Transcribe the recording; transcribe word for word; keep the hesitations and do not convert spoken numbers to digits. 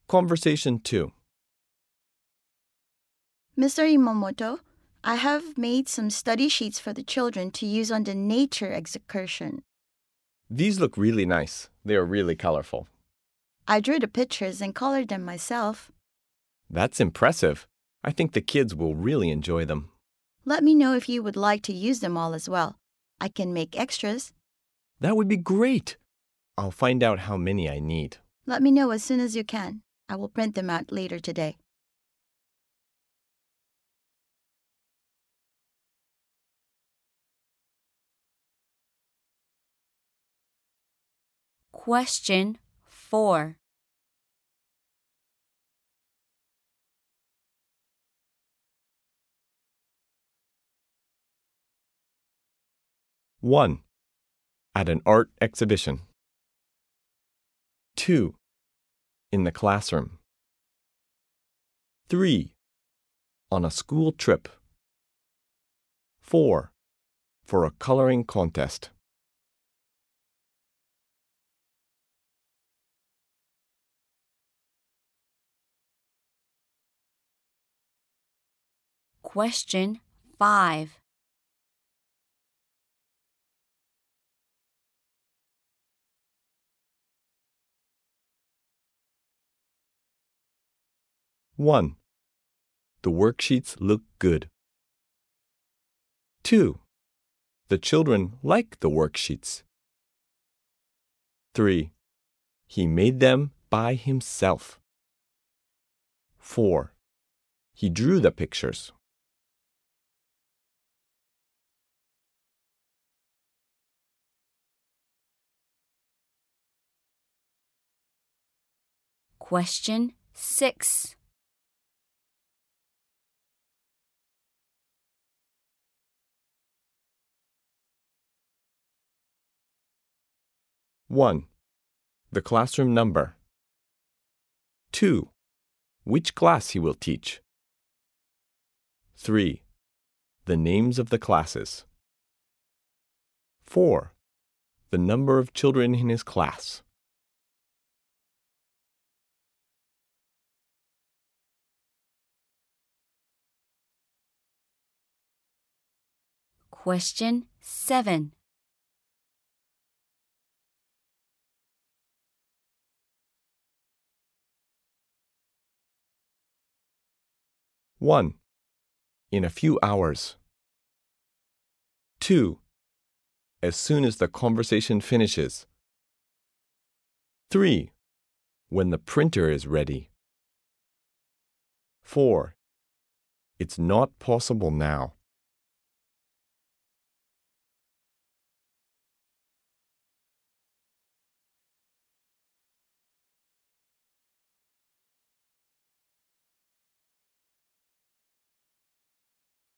Conversation two. Mister Imamoto, I have made some study sheets for the children to use on the nature excursion. These look really nice. They are really colorful. I drew the pictures and colored them myself. That's impressive. I think the kids will really enjoy them. Let me know if you would like to use them all as well. I can make extras. That would be great. I'll find out how many I need. Let me know as soon as you can. I will print them out later today. Question four. one. At an art exhibition. two. In the classroom. three. On a school trip. four. For a coloring contest. Question five. one. The worksheets look good. two. The children like the worksheets. three. He made them by himself. four. He drew the pictures. Question six. one. The classroom number. two. Which class he will teach. three. The names of the classes. four. The number of children in his class. Question seven. one. In a few hours. two. As soon as the conversation finishes. three. When the printer is ready. four. It's not possible now.